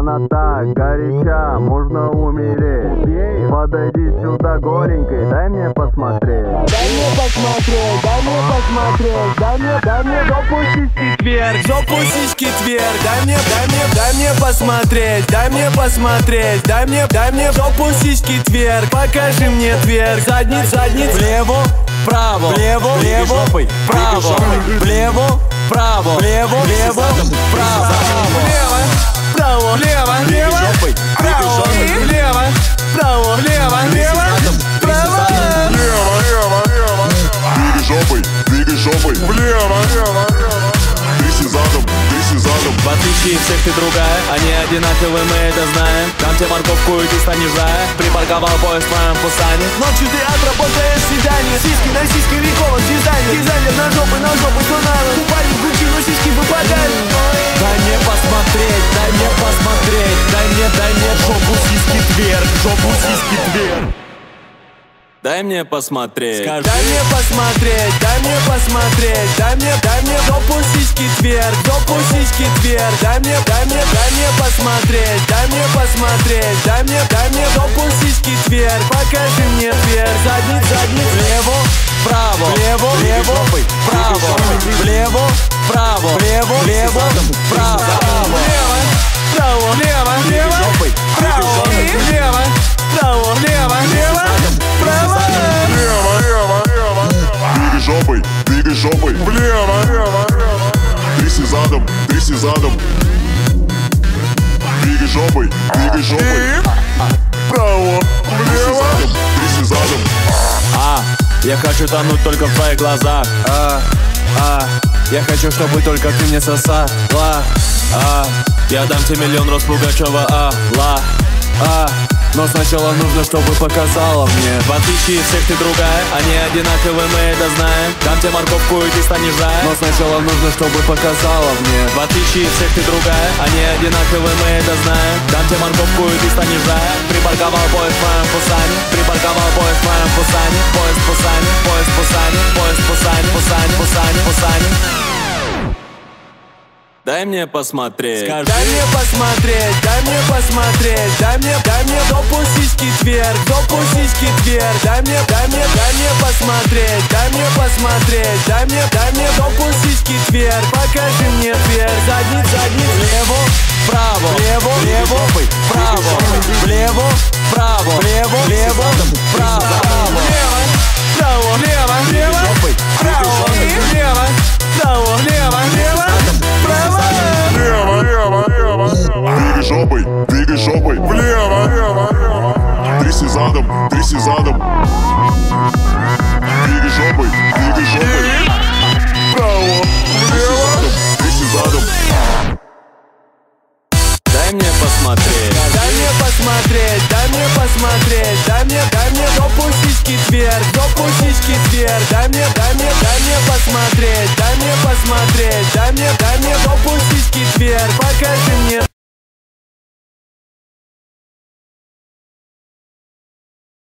Она так горяча, можно умереть. Ей, подойди сюда голенькой, дай мне посмотреть. Дай мне посмотреть, дай мне посмотреть. Дай мне жопу сиськи вверх, жопу сиськи вверх. Дай мне посмотреть, дай мне посмотреть. Дай мне жопу сиськи вверх. Покажи мне вверх, задниц, влево, вправо, влево, вправо, влево, вправо, влево, вправо, право, лево, право, лево, право, лево, право. Двигай жопой, влево. Тряси задом. В отличие всех ты другая, они одинаковые, мы это знаем. Дам тебе морковку и ты станешь зая. Припарковал поезд в моем Пусане. Ночью ты отработаешь свидание. Сиськи на сиськи, вековым дизайнер. Дизайнер на жопы, что надо. Купальник Гуччи, но сиськи выпадают. Дай мне посмотреть, дай мне посмотреть. Дай мне жопу сиськи вверх, жопу сиськи вверх. Дай мне посмотреть. Скажи. Дай мне посмотреть, дай мне посмотреть. Дай мне жопу сиськи вверх, жопу сиськи вверх. Дай мне посмотреть, дай мне посмотреть. Дай мне жопу сиськи вверх. Покажи мне вверх, задниц, влево, вправо, влево, вправо, влево, вправо, влево, вправо, право, лево, право, лево, право, лево, право. Двигай жопой, влево. Тряси задом. Двигай жопой, право, влево. Тряси задом. Я хочу тонуть только в твоих глазах. Я хочу, чтобы только ты мне сосала. Я дам тебе миллион роз Пугачева. Но сначала нужно, чтобы показала мне. В отличие всех ты другая, они одинаковые, мы это знаем. Дам тебе морковку и ты станешь зая. Но сначала нужно, чтобы показала мне. В отличие всех ты другая, они одинаковые, мы это знаем. Дам тебе морковку и ты станешь зая. Припарковал поезд в моем Пусане. Припарковал поезд в моем Пусане. Поезд в Пусане, поезд в Пусане, поезд в Пусане. Дай мне посмотреть. Скажи. Дай мне посмотреть, дай мне посмотреть. Дай мне жопу сиськи вверх, жопу сиськи вверх. Дай мне посмотреть, дай мне посмотреть. Дай мне жопу сиськи вверх. Покажи мне вверх, задниц, влево, вправо, влево, вправо, влево, вправо, влево, вправо, право, лево, право, лево, право, лево, право. Двигай жопой, влево. Тряси задом. Двигай жопой, право, влево. Тряси задом. Дай мне посмотреть. Дай мне посмотреть, дай мне посмотреть. Дай мне жопу сиськи вверх, жопу сиськи вверх. Дай мне посмотреть.